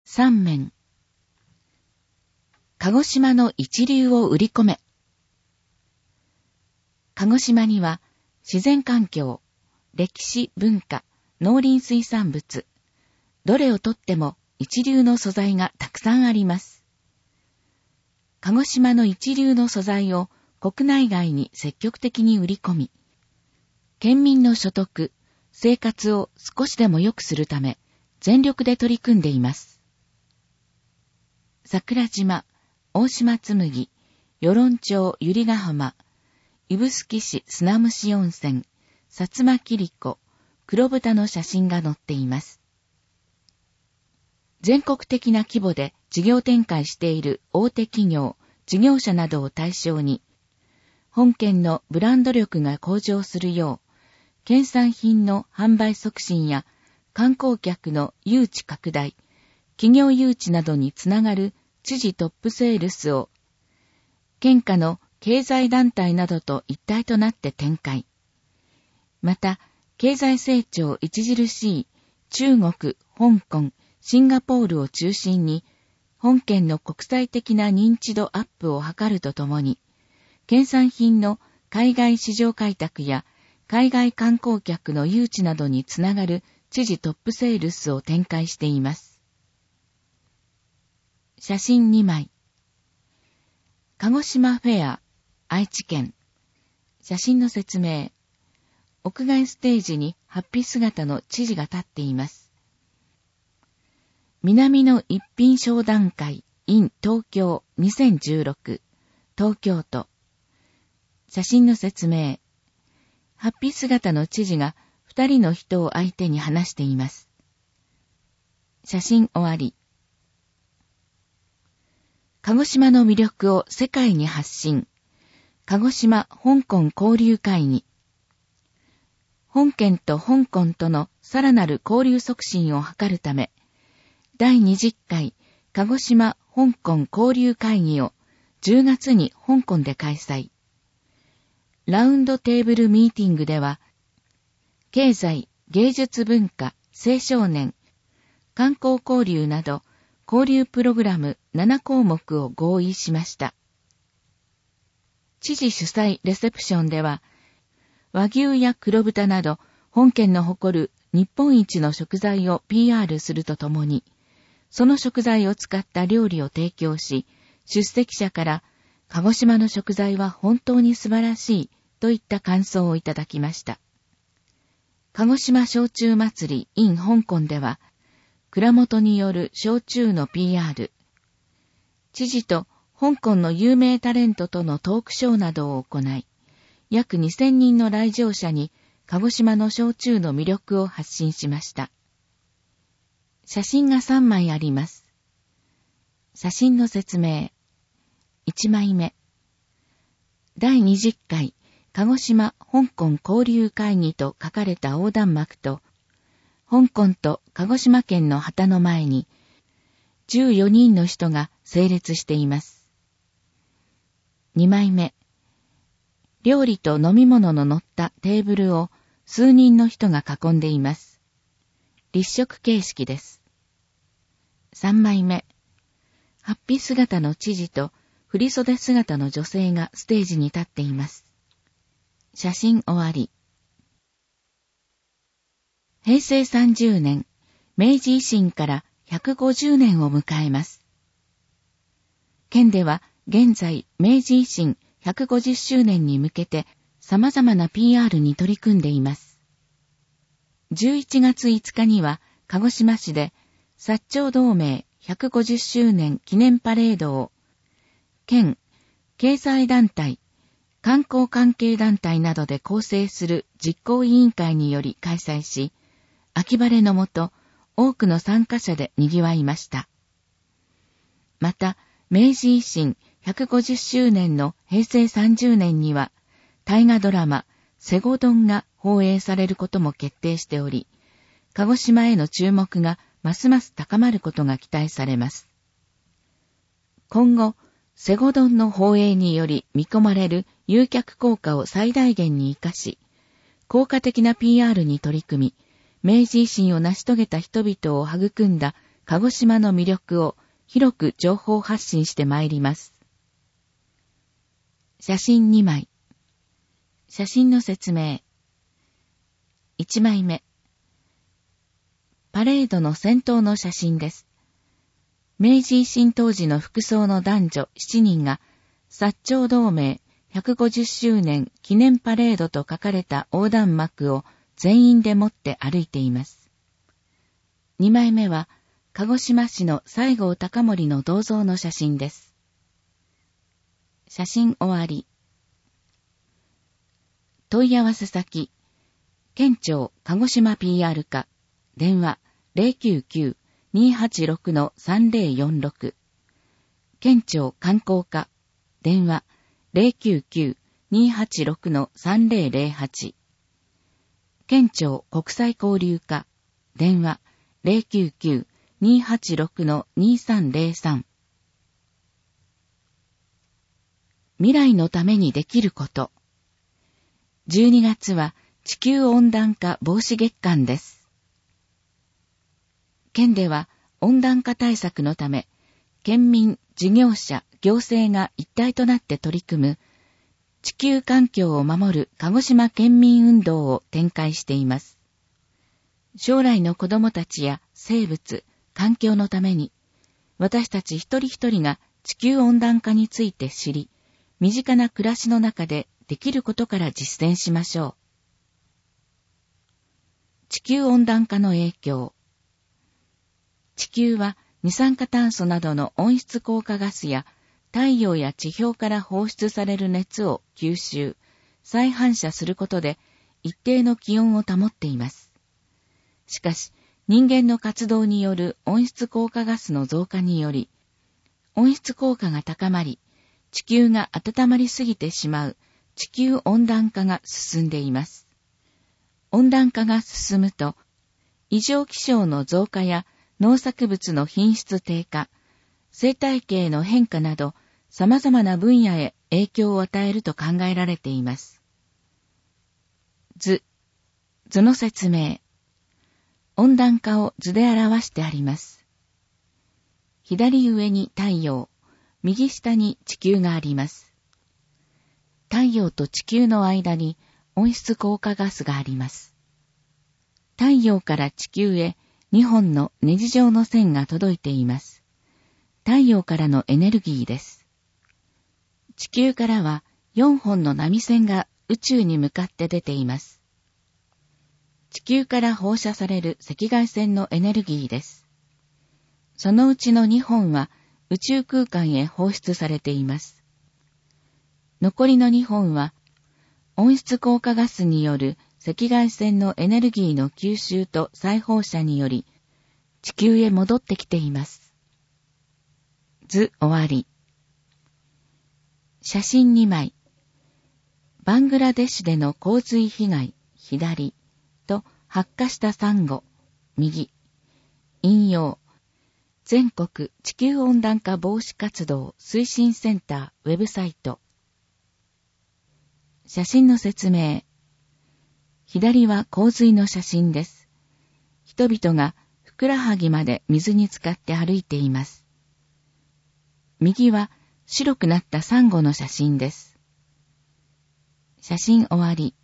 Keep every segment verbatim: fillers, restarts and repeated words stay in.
三面。鹿児島の一流を売り込め。鹿児島には自然環境、歴史、文化、農林水産物、どれをとっても一流の素材がたくさんあります。鹿児島の一流の素材を国内外に積極的に売り込み、県民の所得、生活を少しでも良くするため、全力で取り組んでいます。桜島、大島紬、与論町百合ヶ浜、指宿市砂むし温泉、薩摩切子、黒豚の写真が載っています。全国的な規模で事業展開している大手企業、事業者などを対象に、本県のブランド力が向上するよう、県産品の販売促進や観光客の誘致拡大、企業誘致などにつながる知事トップセールスを、県下の経済団体などと一体となって展開。また、経済成長著しい中国、香港、シンガポールを中心に、本県の国際的な認知度アップを図るとともに、県産品の海外市場開拓や海外観光客の誘致などにつながる知事トップセールスを展開しています。写真にまい。鹿児島フェア、愛知県。写真の説明。屋外ステージに法被姿の知事が立っています。南の一品商談会 in 東京にせんじゅうろく、東京都。写真の説明。法被姿の知事が二人の人を相手に話しています。写真終わり。鹿児島の魅力を世界に発信。鹿児島香港交流会議。本県と香港とのさらなる交流促進を図るため、だいにじゅっかい鹿児島香港交流会議をじゅうがつに香港で開催。ラウンドテーブルミーティングでは、経済、芸術文化、青少年、観光交流など、交流プログラムななこうもくを合意しました。知事主催レセプションでは、和牛や黒豚など本県の誇る日本一の食材を ピーアール するとともに、その食材を使った料理を提供し、出席者から鹿児島の食材は本当に素晴らしいといった感想をいただきました。鹿児島焼酎祭り in 香港では、蔵元による焼酎の ピーアール、知事と香港の有名タレントとのトークショーなどを行い、約にせんにんの来場者に鹿児島の焼酎の魅力を発信しました。写真がさんまいあります。写真の説明。いちまいめ。だいにじゅっかい鹿児島香港交流会議と書かれた横断幕と、香港と鹿児島県の旗の前にじゅうよにんの人が整列しています。にまいめ。料理と飲み物の乗ったテーブルを数人の人が囲んでいます。立食形式です。さんまいめ。法被姿の知事と振袖姿の女性がステージに立っています。写真終わり。へいせいさんじゅうねん、明治維新からひゃくごじゅうねんを迎えます。県では現在明治維新ひゃくごじゅっしゅうねんに向けて様々な ピーアール に取り組んでいます。じゅういちがついつかには鹿児島市で薩長同盟ひゃくごじゅっしゅうねん記念パレードを県、経済団体、観光関係団体などで構成する実行委員会により開催し、秋晴れのもと多くの参加者で賑わいました。また、明治維新ひゃくごじゅっしゅうねんのへいせいさんじゅうねんには、大河ドラマ、西郷どんが放映されることも決定しており、鹿児島への注目がますます高まることが期待されます。今後、西郷どんの放映により見込まれる誘客効果を最大限に活かし、効果的な ピーアール に取り組み、明治維新を成し遂げた人々を育んだ鹿児島の魅力を広く情報発信してまいります。写真にまい。写真の説明。いちまいめ。パレードの先頭の写真です。明治維新当時の服装の男女しちにんが、薩長同盟ひゃくごじゅっしゅうねん記念パレードと書かれた横断幕を全員で持って歩いています。にまいめは、鹿児島市の西郷隆盛の銅像の写真です。写真終わり。問い合わせ先、県庁鹿児島 ピーアール 課、電話 ゼロきゅうきゅう にーはちろく さんぜろよんろく、県庁観光課、電話 ゼロきゅうきゅう にーはちろく さんぜろぜろはち、県庁国際交流課、電話 ゼロきゅうきゅう にーはちろく にーさんぜろさん。未来のためにできること。じゅうにがつは地球温暖化防止月間です。県では温暖化対策のため、県民、事業者、行政が一体となって取り組む地球環境を守る鹿児島県民運動を展開しています。将来の子どもたちや生物、環境のために、私たち一人一人が地球温暖化について知り、身近な暮らしの中でできることから実践しましょう。地球温暖化の影響。地球は二酸化炭素などの温室効果ガスや太陽や地表から放出される熱を吸収、再反射することで一定の気温を保っています。しかし、人間の活動による温室効果ガスの増加により、温室効果が高まり、地球が温まりすぎてしまう地球温暖化が進んでいます。温暖化が進むと、異常気象の増加や農作物の品質低下、生態系の変化など、様々な分野へ影響を与えると考えられています。図。図の説明。温暖化を図で表してあります。左上に太陽、右下に地球があります。太陽と地球の間に温室効果ガスがあります。太陽から地球へにほんのネジ状の線が届いています。太陽からのエネルギーです。地球からはよんほんの波線が宇宙に向かって出ています。地球から放射される赤外線のエネルギーです。そのうちのにほんは宇宙空間へ放出されています。残りのにほんは温室効果ガスによる赤外線のエネルギーの吸収と再放射により地球へ戻ってきています。図終わり。写真にまい。バングラデシュでの洪水被害、左と発火したサンゴ、右。引用。全国地球温暖化防止活動推進センターウェブサイト。写真の説明。左は洪水の写真です。人々がふくらはぎまで水に浸かって歩いています。右は白くなったサンゴの写真です。写真終わり。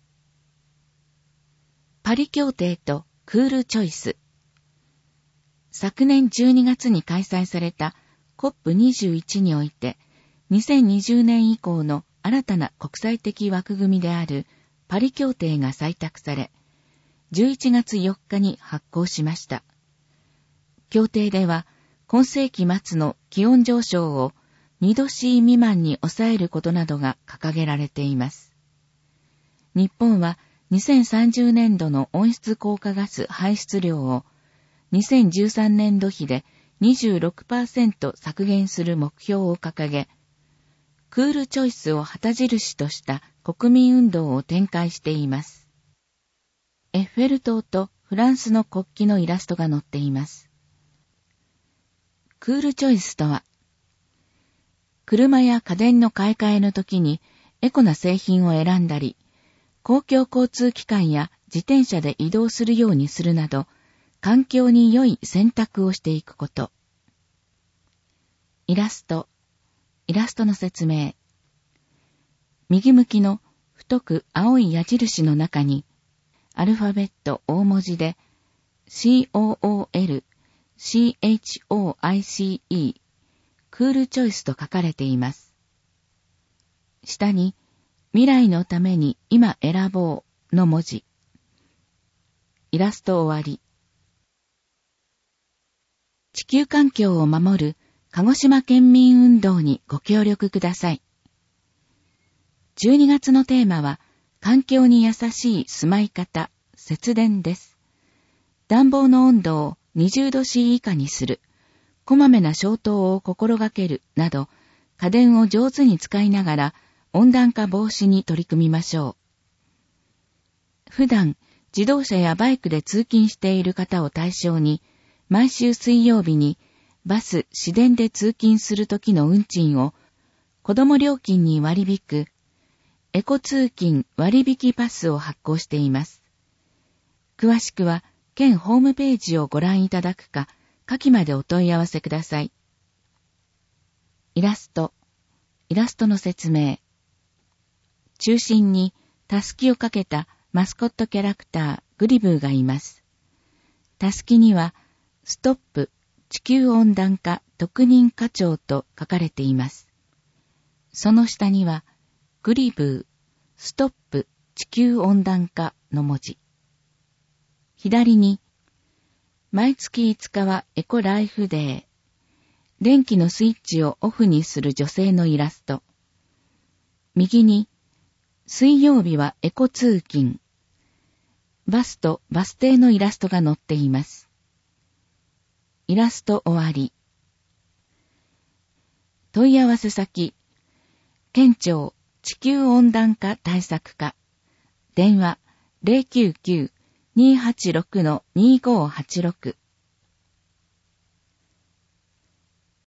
パリ協定とクールチョイス。昨年じゅうにがつに開催された コップにじゅういち において、にせんにじゅうねん以降の新たな国際的枠組みであるパリ協定が採択され、じゅういちがつよっかに発効しました。協定では、今世紀末の気温上昇をにど C 未満に抑えることなどが掲げられています。日本はにせんさんじゅうねんどの温室効果ガス排出量をにせんじゅうさんねんど比で にじゅうろくパーセント 削減する目標を掲げ、クールチョイスを旗印とした国民運動を展開しています。エッフェル塔とフランスの国旗のイラストが載っています。クールチョイスとは、車や家電の買い替えの時にエコな製品を選んだり、公共交通機関や自転車で移動するようにするなど、 環境に良い選択をしていくこと。イラスト。イラストの説明。右向きの太く青い矢印の中に、アルファベット大文字で シーオーオーエルシーエイチオーアイシーイー クールチョイスと書かれています。下に未来のために今選ぼうの文字。イラスト終わり。地球環境を守る鹿児島県民運動にご協力ください。じゅうにがつのテーマは環境に優しい住まい方、節電です。暖房の温度をにじゅうどシー以下にする、こまめな消灯を心がけるなど、家電を上手に使いながら温暖化防止に取り組みましょう。普段、自動車やバイクで通勤している方を対象に、毎週水曜日にバス、市電で通勤するときの運賃を子供料金に割り引くエコ通勤割引パスを発行しています。詳しくは県ホームページをご覧いただくか、下記までお問い合わせください。イラスト。イラストの説明。中心にタスキをかけたマスコットキャラクターグリブーがいます。タスキにはストップ地球温暖化特任課長と書かれています。その下にはグリブーストップ地球温暖化の文字。左に毎月いつかはエコライフデー。電気のスイッチをオフにする女性のイラスト。右に水曜日はエコ通勤。バスとバス停のイラストが載っています。イラスト終わり。問い合わせ先、県庁地球温暖化対策課。電話 ゼロきゅうきゅう にーはちろく にーごーはちろく